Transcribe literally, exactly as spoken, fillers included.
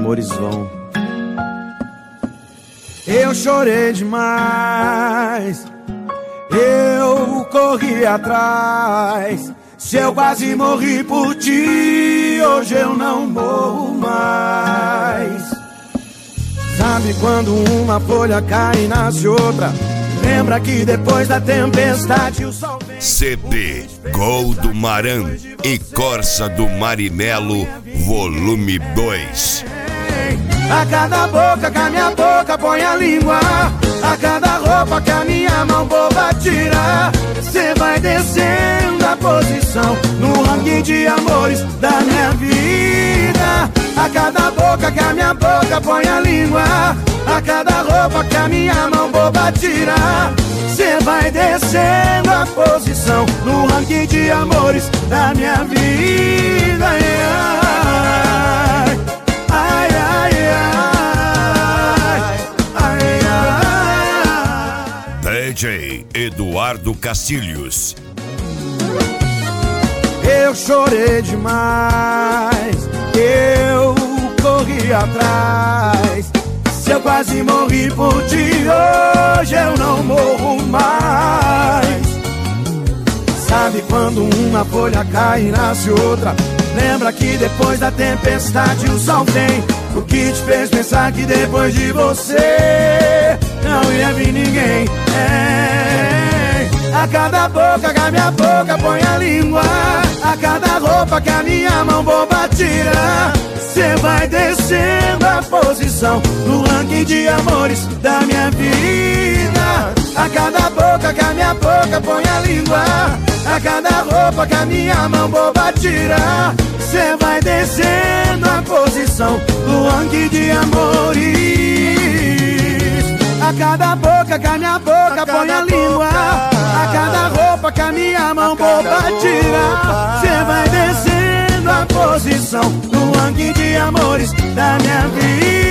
amores vão. Eu chorei demais, eu corri atrás. Se eu quase morri por ti, hoje eu não morro mais. Sabe quando uma folha cai e nasce outra? Lembra que depois da tempestade o sol vem. C D Gol do Maran e Corsa do Marinelo, volume dois. A cada boca que a minha boca põe a língua, a cada roupa que a minha mão boba tira, cê vai descendo a posição no ranking de amores da minha vida. A cada boca que a minha boca põe a língua, a cada roupa que a minha mão boba tira, cê vai descendo a posição no ranking de amores da minha vida. Ai, ai, ai, ai, D J Eduardo Castilhos. Eu chorei demais, eu corri atrás. Se eu quase morri por ti, hoje eu não morro mais. Sabe quando uma folha cai e nasce outra? Lembra que depois da tempestade o sol vem. O que te fez pensar que depois de você não ia vir ninguém? É. A cada boca que a minha boca põe a língua, a cada roupa que a minha mão boba tira, cê vai descendo a posição no ranking de amores da minha vida. A cada boca que a minha boca põe a língua, a cada roupa que a minha mão boba tira, cê vai descendo a posição no ranking de amores. A cada boca que a minha boca põe a língua, a cada roupa que a minha mão boba tira, cê vai descendo a posição no ranking de amores da minha vida.